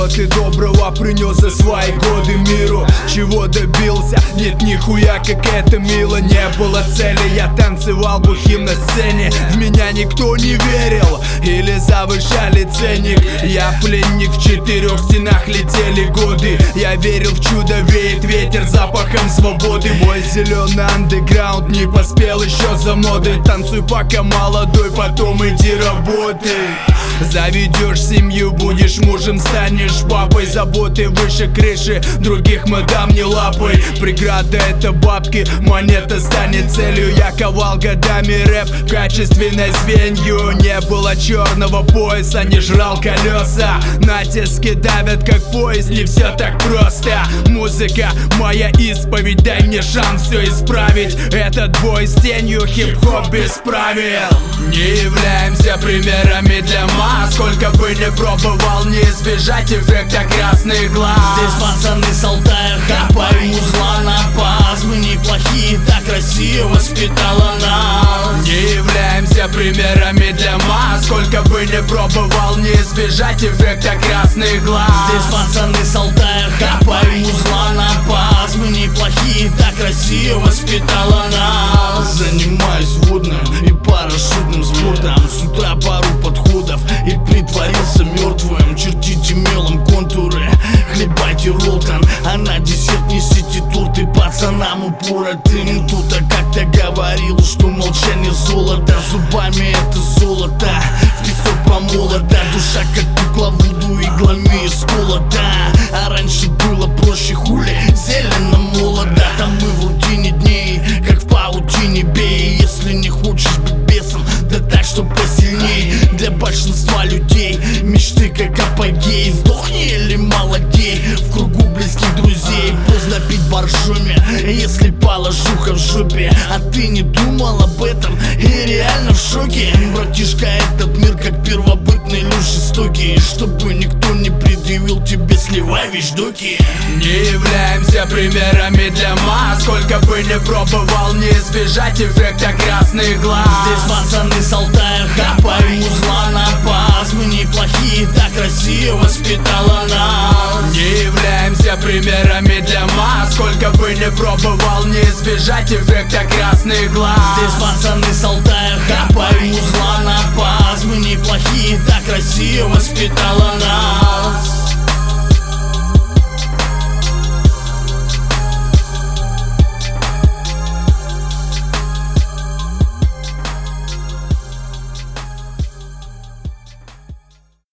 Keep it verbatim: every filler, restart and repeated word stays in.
Что ты доброго принес за свои годы миру? Чего добился? Нет нихуя, как это мило. Не было цели, я танцевал бухим на сцене. В меня никто не верил или завышали ценник. Я пленник, в четырех стенах летели годы. Я верил в чудо, веет ветер запахом свободы. Мой зеленый андеграунд не поспел еще за модой. Танцуй пока молодой, потом иди работай. Заведешь семью, будешь мужем, станешь папой. Заботы выше крыши, других мадам не лапай. Преграда — это бабки, монета станет целью. Я ковал годами рэп качественной звенью. Не было черного пояса, не жрал колеса. Натиски давят как поезд, не все так просто. Музыка — моя исповедь, дай мне шанс все исправить. Этот бой с тенью, хип-хоп без правил. Не являемся примерами для масс. Сколько бы не пробовал, не избежать эффекта красных глаз. Здесь пацаны с Алтая хапаем узла на пас. Мы неплохие, так Россия воспитала нас. Не являемся примерами для масс. Сколько бы не пробовал, не избежать эффекта красных глаз. Здесь пацаны с Алтая хапаем узла на пас. Мы неплохие, так Россия воспитала нас. Занимаюсь водным и парашютным спортом. С утра пару подходов и притворился мертвым. Чертите мелом контуры, хлебайте ролтон. А на десерт несите торты пацанам упоротым. Кто-то как-то говорил, что молчание золото. Зубами это золото, в песок помолота. Душа как кукла вуду, иглами исколота. А раньше было проще, хули, зелено молодо. Там мы в рутине дней, как в паутине бей. Если не хочешь быть бесом, да так, что посильней. Для большинства людей мечты как апогей. Сдохни или молодей в кругу близких друзей. Поздно пить боржоми, если положуха в жопе. А ты не думал об этом и реально в шоке. Братишка, этот мир как первобытный люд жестокий. Чтобы никто не предъявил тебе, сливай вещдоки. Не являемся примерами для масс. Сколько бы не пробовал, не избежать эффекта красных глаз. Здесь пацаны с Алтая хапаем узла на пас. Мы неплохие, так Россия воспитала нас. Не являемся примерами для масс. Сколько бы не пробовал, не избежать эффекта красных глаз. Здесь пацаны с Алтая хапаем узла на пас. Мы неплохие, так Россия воспитала нас.